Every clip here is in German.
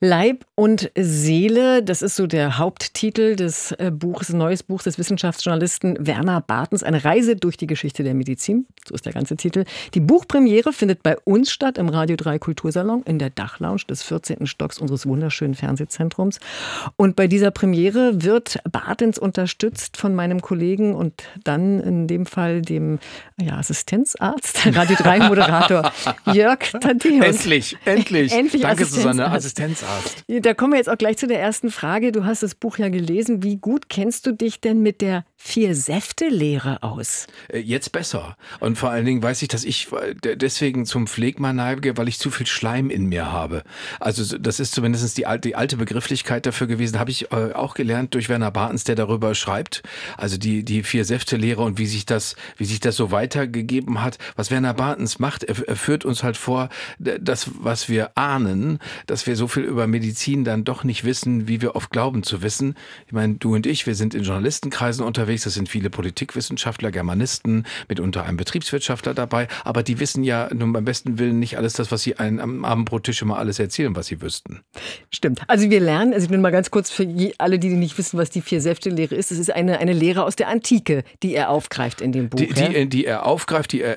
Leib und Seele, das ist so der Haupttitel des Buches, neues Buch des Wissenschaftsjournalisten Werner Bartens, eine Reise durch die Geschichte der Medizin, so ist der ganze Titel. Die Buchpremiere findet bei uns statt im Radio 3 Kultursalon in der Dachlounge des 14. Stocks unseres wunderschönen Fernsehzentrums. Und bei dieser Premiere wird Bartens unterstützt von meinem Kollegen und dann in dem Fall dem Assistenzarzt, Radio 3 Moderator Jörg Thaddeus. Endlich. Danke, Susanne, Assistenzarzt. Da kommen wir jetzt auch gleich zu der ersten Frage. Du hast das Buch ja gelesen. Wie gut kennst du dich denn mit der Vier-Säfte-Lehre aus? Jetzt besser. Und vor allen Dingen weiß ich, dass ich deswegen zum Phlegma neige, weil ich zu viel Schleim in mir habe. Also das ist zumindest die alte Begrifflichkeit dafür gewesen. Habe ich auch gelernt durch Werner Bartens, der darüber schreibt. Also die Vier-Säfte-Lehre und wie sich das so weitergegeben hat. Was Werner Bartens macht, er führt uns halt vor, das, was wir ahnen, dass wir so viel über Medizin dann doch nicht wissen, wie wir oft glauben zu wissen. Ich meine, du und ich, wir sind in Journalistenkreisen unterwegs, das sind viele Politikwissenschaftler, Germanisten, mitunter ein Betriebswirtschaftler dabei, aber die wissen ja nun beim besten Willen nicht alles das, was sie einem am Abendbrottisch immer alles erzählen, was sie wüssten. Stimmt. Also wir lernen, ich will mal ganz kurz für alle, die nicht wissen, was die Vier-Säfte-Lehre ist, es ist eine Lehre aus der Antike, die er aufgreift in dem Buch. Die er aufgreift, wie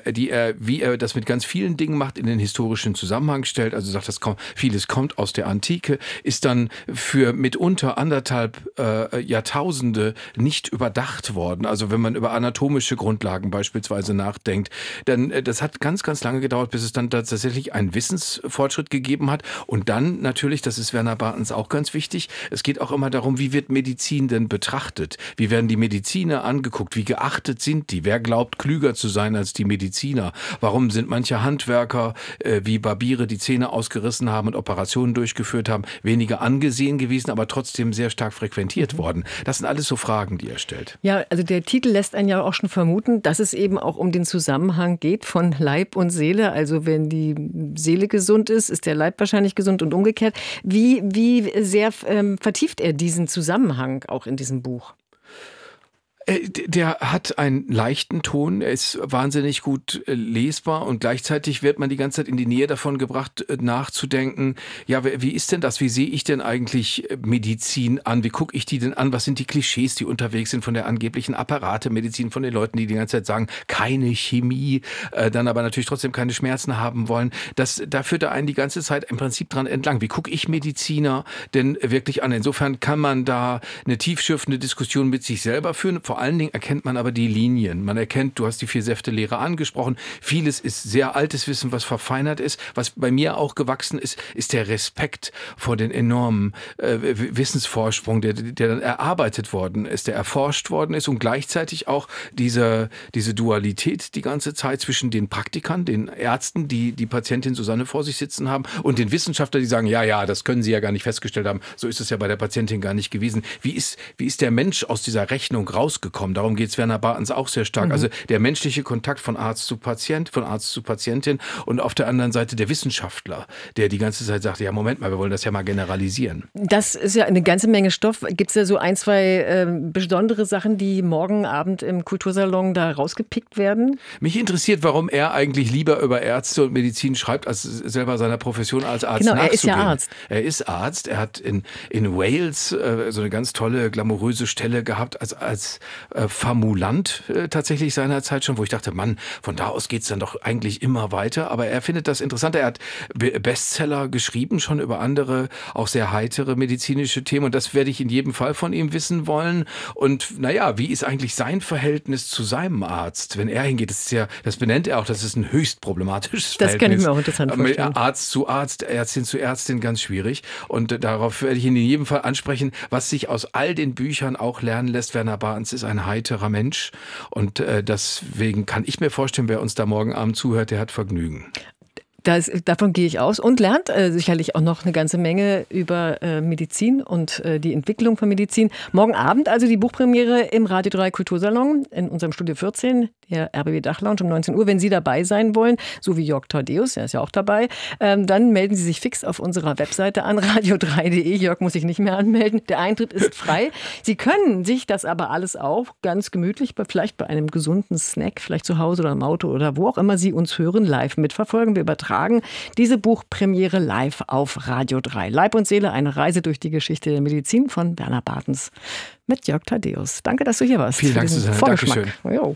er das mit ganz vielen Dingen macht, in den historischen Zusammenhang stellt, also sagt, vieles kommt aus der Antike, ist dann für mitunter 1,5 Jahrtausende nicht überdacht worden. Also wenn man über anatomische Grundlagen beispielsweise nachdenkt, dann das hat ganz, ganz lange gedauert, bis es dann tatsächlich einen Wissensfortschritt gegeben hat. Und dann natürlich, das ist Werner Bartens auch ganz wichtig, es geht auch immer darum, wie wird Medizin denn betrachtet? Wie werden die Mediziner angeguckt? Wie geachtet sind die? Wer glaubt, klüger zu sein als die Mediziner? Warum sind manche Handwerker wie Barbiere, die Zähne ausgerissen haben und Operationen durchgeführt haben, weniger angesehen gewesen, aber trotzdem sehr stark frequentiert worden? Das sind alles so Fragen, die er stellt. Ja, also der Titel lässt einen ja auch schon vermuten, dass es eben auch um den Zusammenhang geht von Leib und Seele. Also wenn die Seele gesund ist, ist der Leib wahrscheinlich gesund und umgekehrt. Wie sehr vertieft er diesen Zusammenhang auch in diesem Buch? Der hat einen leichten Ton, er ist wahnsinnig gut lesbar und gleichzeitig wird man die ganze Zeit in die Nähe davon gebracht, nachzudenken, ja, wie ist denn das, wie sehe ich denn eigentlich Medizin an, wie gucke ich die denn an, was sind die Klischees, die unterwegs sind von der angeblichen Apparatemedizin, von den Leuten, die ganze Zeit sagen, keine Chemie, dann aber natürlich trotzdem keine Schmerzen haben wollen, da führt er einen die ganze Zeit im Prinzip dran entlang, wie gucke ich Mediziner denn wirklich an, insofern kann man da eine tiefschürfende Diskussion mit sich selber führen. Vor allen Dingen erkennt man aber die Linien. Man erkennt, du hast die Vier-Säfte-Lehre angesprochen. Vieles ist sehr altes Wissen, was verfeinert ist. Was bei mir auch gewachsen ist, ist der Respekt vor den enormen Wissensvorsprung, der dann erarbeitet worden ist, der erforscht worden ist und gleichzeitig auch diese Dualität die ganze Zeit zwischen den Praktikern, den Ärzten, die Patientin Susanne vor sich sitzen haben und den Wissenschaftlern, die sagen, ja, das können sie ja gar nicht festgestellt haben. So ist es ja bei der Patientin gar nicht gewesen. Wie ist der Mensch aus dieser Rechnung rausgekommen? Darum geht es Werner Bartens auch sehr stark. Also der menschliche Kontakt von Arzt zu Patient, von Arzt zu Patientin und auf der anderen Seite der Wissenschaftler, der die ganze Zeit sagt, ja, Moment mal, wir wollen das ja mal generalisieren. Das ist ja eine ganze Menge Stoff. Gibt es da so ein, zwei besondere Sachen, die morgen Abend im Kultursalon da rausgepickt werden? Mich interessiert, warum er eigentlich lieber über Ärzte und Medizin schreibt, als selber seiner Profession als Arzt nachzugehen. Genau, er ist ja Arzt. Er ist Arzt. Er hat in Wales so eine ganz tolle, glamouröse Stelle gehabt als Formulant tatsächlich seinerzeit schon, wo ich dachte, Mann, von da aus geht's dann doch eigentlich immer weiter. Aber er findet das interessant. Er hat Bestseller geschrieben, schon über andere, auch sehr heitere medizinische Themen. Und das werde ich in jedem Fall von ihm wissen wollen. Und naja, wie ist eigentlich sein Verhältnis zu seinem Arzt? Wenn er hingeht, das benennt er auch, das ist ein höchst problematisches Verhältnis. Das kann ich mir auch interessant vorstellen. Arzt zu Arzt, Ärztin zu Ärztin, ganz schwierig. Und darauf werde ich ihn in jedem Fall ansprechen, was sich aus all den Büchern auch lernen lässt. Werner Bartens ist ein heiterer Mensch und deswegen kann ich mir vorstellen, wer uns da morgen Abend zuhört, der hat Vergnügen. Davon gehe ich aus und lernt sicherlich auch noch eine ganze Menge über Medizin und die Entwicklung von Medizin. Morgen Abend also die Buchpremiere im Radio 3 Kultursalon in unserem Studio 14. der RBB Dachlounge um 19 Uhr. Wenn Sie dabei sein wollen, so wie Jörg Thaddeus, der ist ja auch dabei, dann melden Sie sich fix auf unserer Webseite an, radio3.de. Jörg muss sich nicht mehr anmelden. Der Eintritt ist frei. Sie können sich das aber alles auch ganz gemütlich, vielleicht bei einem gesunden Snack, vielleicht zu Hause oder im Auto oder wo auch immer Sie uns hören, live mitverfolgen. Wir übertragen diese Buchpremiere live auf Radio 3. Leib und Seele, eine Reise durch die Geschichte der Medizin von Werner Bartens mit Jörg Thaddeus. Danke, dass du hier warst. Vielen Dank, Susanne. Dankeschön. Jo.